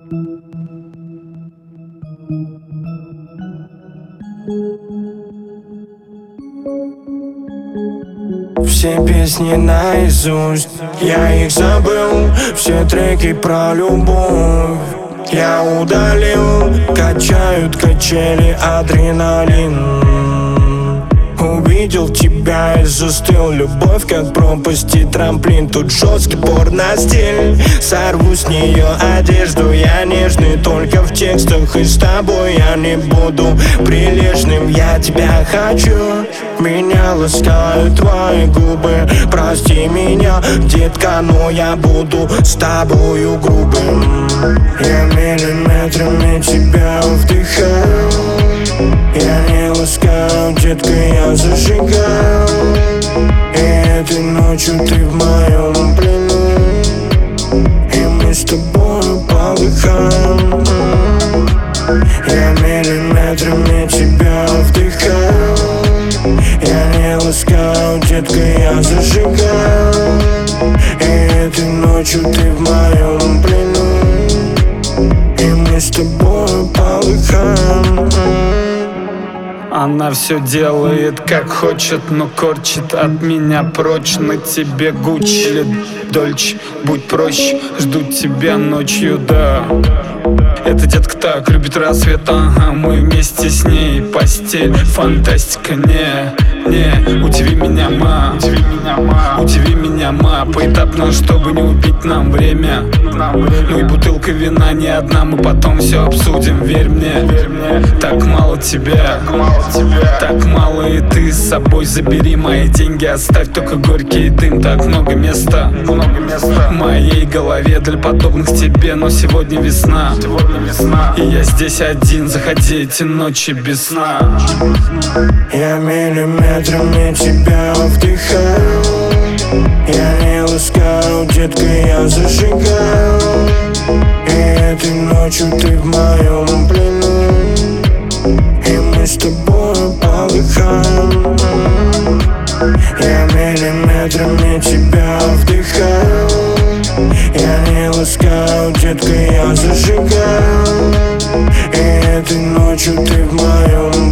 Все песни наизусть, я их забыл. Все треки про любовь я удалил. Качают качели адреналин. Увидел тебя и застыл. Любовь как пропасть и трамплин. Тут жесткий порно-стиль. Сорву с нее одежду. Я нежный только в текстах. И с тобой я не буду прилежным. Я тебя хочу. Меня ласкают твои губы. Прости меня, детка, но я буду с тобою грубым. Я миллиметрами тебя вдыхаю. Я не ласкаю, детка, я зажигаю. И этой ночью ты в моем плену. И мы с тобой полыхаем. Я миллиметрами тебя вдыхаю. Я не ласкаю, детка, я зажигаю. И этой ночью ты в моем плену. И мы с тобой полыхаем. Она все делает как хочет, но корчит от меня прочь. На тебе Гуччи или Дольче, будь проще, жду тебя ночью, да. Эта детка так любит рассвет, ага. Мы вместе с ней, постель, фантастика, не, удиви меня, ма, удиви меня, ма. Поэтапно, чтобы не убить нам время. Ну и бутылка вина не одна, мы потом все обсудим, верь мне. Так мало тебя, так мало и ты с собой забери. Мои деньги оставь, только горький дым. Так много места в моей голове для подобных тебе. Но сегодня весна, и я здесь один. Заходи эти ночи без сна. Я миллиметрами тебя вдыхаю. Я не ласкаю, детка, я зажигаю. И этой ночью ты в моем плену. И мы с тобой полыхаем. Я миллиметрами тебя вдыхаю. Я не ласкаю, детка, я зажигаю. И этой ночью ты в моем